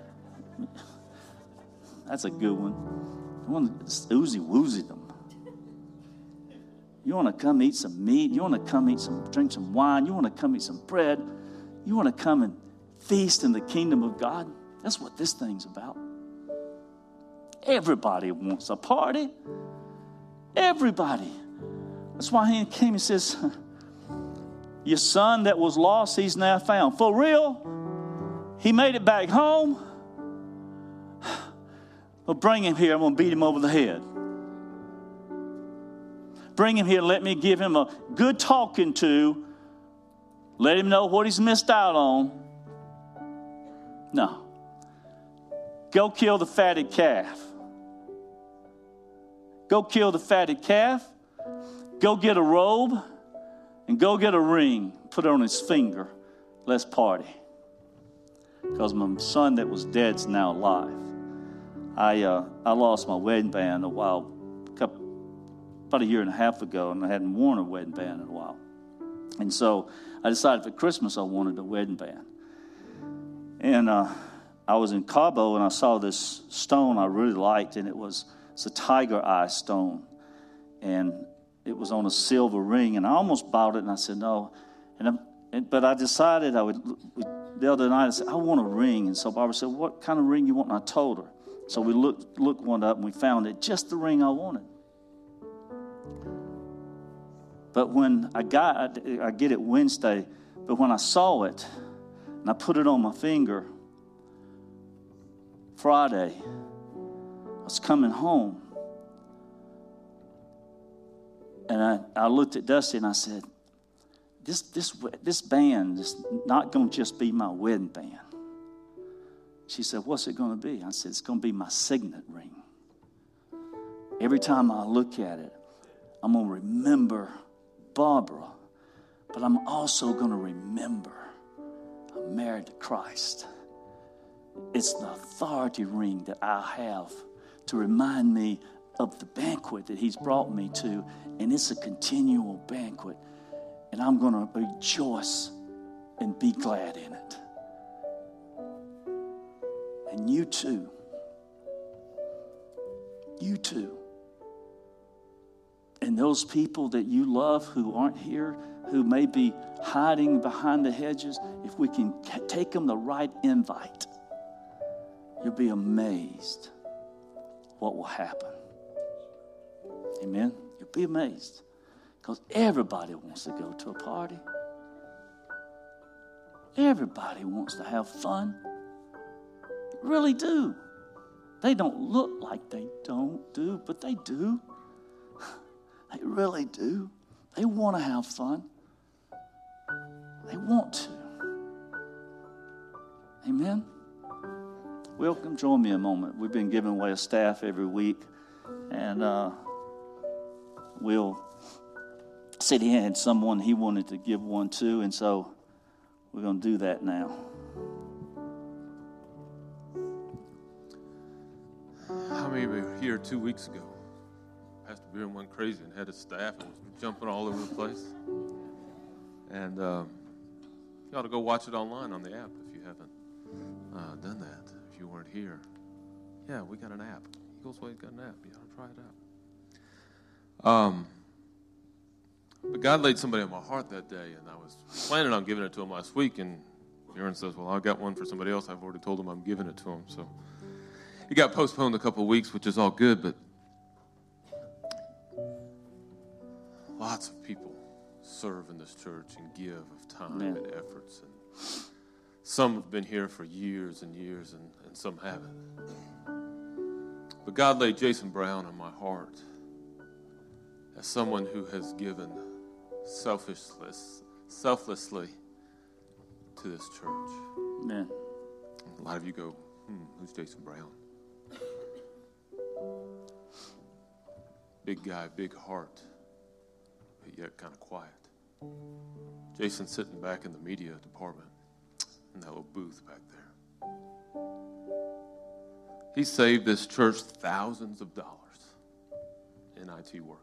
That's a good one. You want to oozy-woozy them. You want to come eat some meat. You want to come drink some wine. You want to come eat some bread. You want to come and feast in the kingdom of God. That's what this thing's about. Everybody wants a party. Everybody. That's why he came and says, your son that was lost, he's now found. For real? He made it back home? Well, bring him here. I'm going to beat him over the head. Bring him here. Let me give him a good talking to. Let him know what he's missed out on. No. Go kill the fatted calf. Go kill the fatted calf. Go get a robe. And go get a ring. Put it on his finger. Let's party. Because my son that was dead's now alive. I lost my wedding band about a year and a half ago, and I hadn't worn a wedding band in a while. And so I decided for Christmas I wanted a wedding band. And I was in Cabo, and I saw this stone I really liked, and it's a tiger eye stone. And it was on a silver ring, and I almost bought it, and I said no. But I decided the other night, I said, I want a ring. And so Barbara said, what kind of ring you want? And I told her. So we looked one up, and we found it, just the ring I wanted. But when I get it Wednesday, but when I saw it, and I put it on my finger, Friday, I was coming home, and I looked at Dusty and I said, this band is not going to just be my wedding band. She said, what's it going to be? I said, it's going to be my signet ring. Every time I look at it, I'm going to remember Barbara, but I'm also going to remember I'm married to Christ. It's the authority ring that I have to remind me of the banquet that he's brought me to, and it's a continual banquet, and I'm going to rejoice and be glad in it. And you too. You too. And those people that you love who aren't here, who may be hiding behind the hedges, if we can take them the right invite, you'll be amazed what will happen. Amen? You'll be amazed. Because everybody wants to go to a party. Everybody wants to have fun. They really do. They don't look like they don't do, but they do. They really do. They want to have fun. They want to. Amen? Will, come join me a moment. We've been giving away a staff every week, and Will said he had someone he wanted to give one to, and so we're going to do that now. How many were here 2 weeks ago? Pastor Beeren went crazy and had his staff and was jumping all over the place. And you ought to go watch it online on the app if you haven't done that. If you weren't here, yeah, we got an app. Eagles Way's got an app. You ought to try it out. But God laid somebody on my heart that day, and I was planning on giving it to him last week. And Aaron says, "Well, I've got one for somebody else. I've already told him I'm giving it to him." So it got postponed a couple of weeks, which is all good. But lots of people serve in this church and give of time and efforts. And some have been here for years and years, and some haven't. But God laid Jason Brown on my heart as someone who has given selflessly to this church. Amen. A lot of you go, who's Jason Brown? Big guy, big heart, but yet kind of quiet. Jason's sitting back in the media department in that little booth back there. He saved this church thousands of dollars in IT work.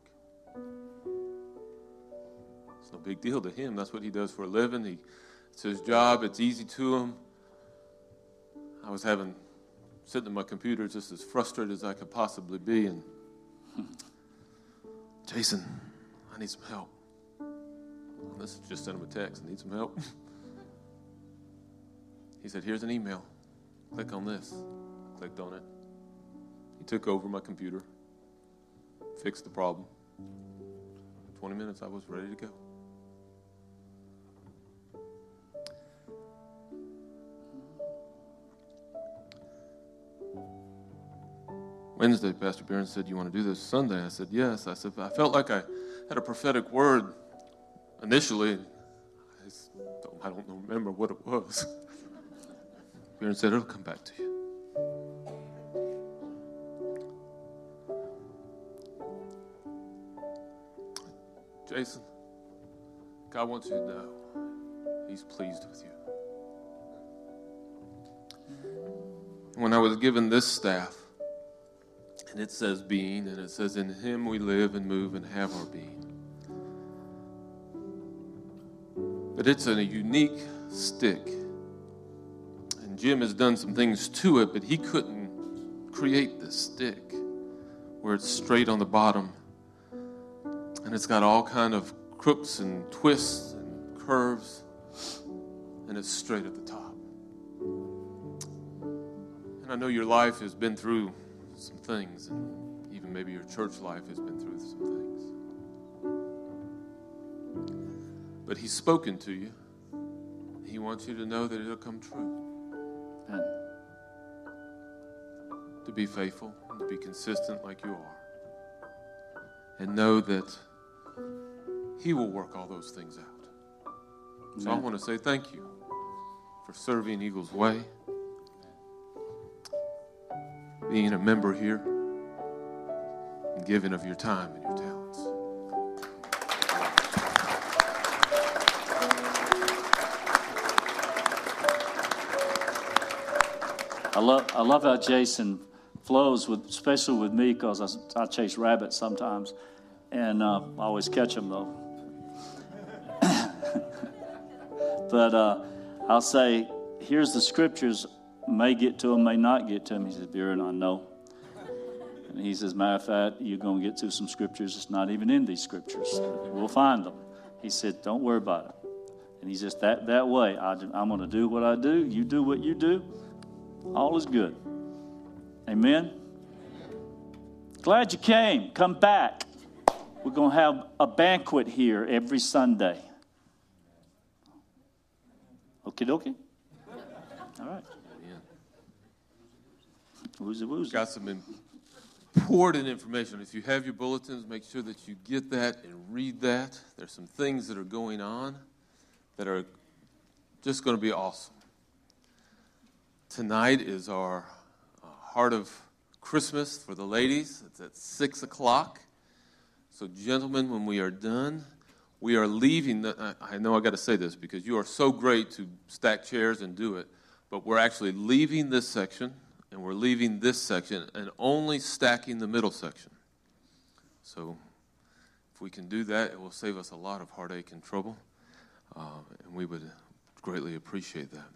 It's no big deal to him. That's what he does for a living. It's his job. It's easy to him. I was sitting at my computer just as frustrated as I could possibly be, and Jason, I need some help. This is just sent him a text. I need some help. He said, "Here's an email. Click on this." Clicked on it. He took over my computer, fixed the problem. 20 minutes, I was ready to go. Wednesday, Pastor Beeren said, "You want to do this Sunday?" I said, "Yes." I said, "I felt like I had a prophetic word initially. I don't remember what it was." Beeren said, "It'll come back to you." Jason, God wants you to know He's pleased with you. When I was given this staff, and it says being, and it says in Him we live and move and have our being. But it's a unique stick. And Jim has done some things to it, but he couldn't create this stick where it's straight on the bottom. And it's got all kind of crooks and twists and curves, and it's straight at the top. And I know your life has been through some things, and even maybe your church life has been through some things. But He's spoken to you. He wants you to know that it'll come true. And to be faithful, and to be consistent like you are. And know that He will work all those things out. So I want to say thank you for serving Eagles Way, being a member here, and giving of your time and your talents. I love how Jason flows with, especially with me, because I chase rabbits sometimes, and I always catch them though. But I'll say, here's the scriptures. May get to him, may not get to him. He says, "Beeren, I know." And he says, "Matter of fact, you're going to get to some scriptures that's not even in these scriptures. We'll find them." He said, "Don't worry about it." And he's just that way. I'm going to do what I do. You do what you do. All is good. Amen? Glad you came. Come back. We're going to have a banquet here every Sunday. Okie dokie? All right. Woozy woozy. Got some important information. If you have your bulletins, make sure that you get that and read that. There's some things that are going on that are just going to be awesome. Tonight is our Heart of Christmas for the ladies. It's at 6 o'clock. So, gentlemen, when we are done, we are leaving. I know I got to say this because you are so great to stack chairs and do it, but we're actually leaving this section, and we're leaving this section, and only stacking the middle section. So, if we can do that, it will save us a lot of heartache and trouble, and we would greatly appreciate that.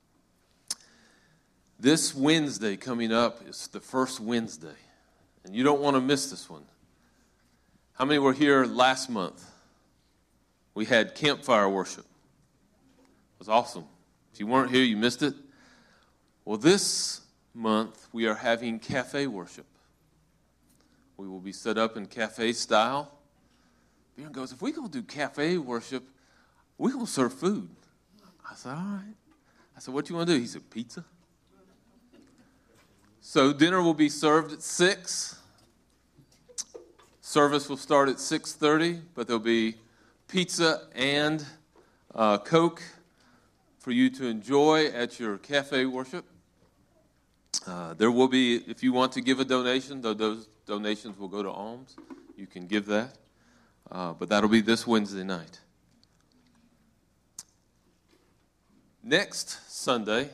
This Wednesday coming up is the first Wednesday, and you don't want to miss this one. How many were here last month? We had campfire worship. It was awesome. If you weren't here, you missed it. Well, this month we are having cafe worship. We will be set up in cafe style. Bjorn goes, if we're going to do cafe worship, we're going to serve food. I said, all right. I said, what do you want to do? He said, pizza. So dinner will be served at 6. Service will start at 6:30, but there'll be pizza and Coke for you to enjoy at your cafe worship. There will be, if you want to give a donation, those donations will go to alms. You can give that. But that'll be this Wednesday night. Next Sunday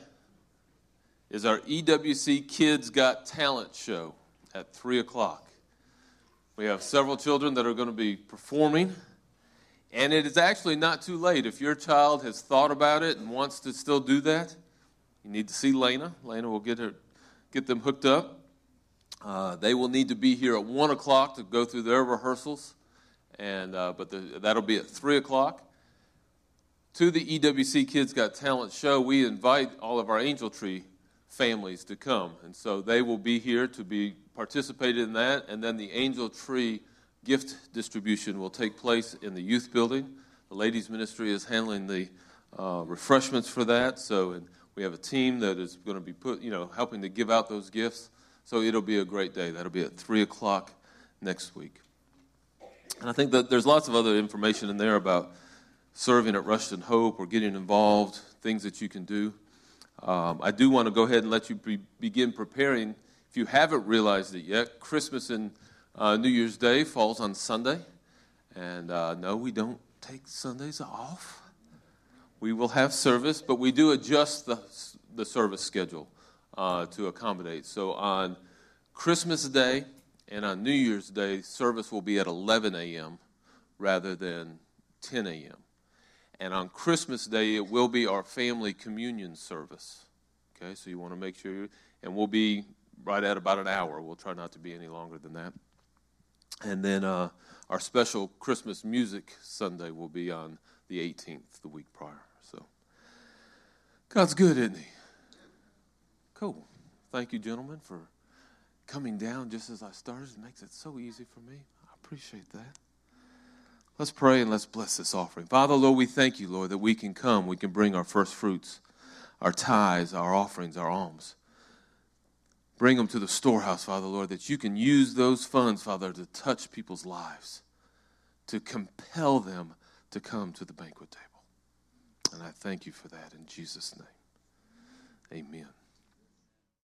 is our EWC Kids Got Talent show at 3 o'clock. We have several children that are going to be performing, and it is actually not too late. If your child has thought about it and wants to still do that, you need to see Lena. Lena will get them hooked up. They will need to be here at 1 o'clock to go through their rehearsals, but that'll be at 3 o'clock. To the EWC Kids Got Talent show, we invite all of our Angel Tree families to come, and so they will be here to be participated in that, and then the Angel Tree gift distribution will take place in the youth building. The ladies ministry is handling the refreshments for that, and we have a team that is going to be helping to give out those gifts, so it'll be a great day. That'll be at 3 o'clock next week. And I think that there's lots of other information in there about serving at Rushton Hope or getting involved, things that you can do. I do want to go ahead and let you begin preparing. If you haven't realized it yet, Christmas and New Year's Day falls on Sunday. And no, we don't take Sundays off. We will have service, but we do adjust the service schedule to accommodate. So on Christmas Day and on New Year's Day, service will be at 11 a.m. rather than 10 a.m. And on Christmas Day, it will be our family communion service. Okay, so you want to make sure, and we'll be right at about an hour. We'll try not to be any longer than that. And then our special Christmas music Sunday will be on the 18th, the week prior. So God's good, isn't he? Cool. Thank you, gentlemen, for coming down just as I started. It makes it so easy for me. I appreciate that. Let's pray and let's bless this offering. Father, Lord, we thank you, Lord, that we can come. We can bring our first fruits, our tithes, our offerings, our alms. Bring them to the storehouse, Father, Lord, that you can use those funds, Father, to touch people's lives, to compel them to come to the banquet table. And I thank you for that in Jesus' name. Amen.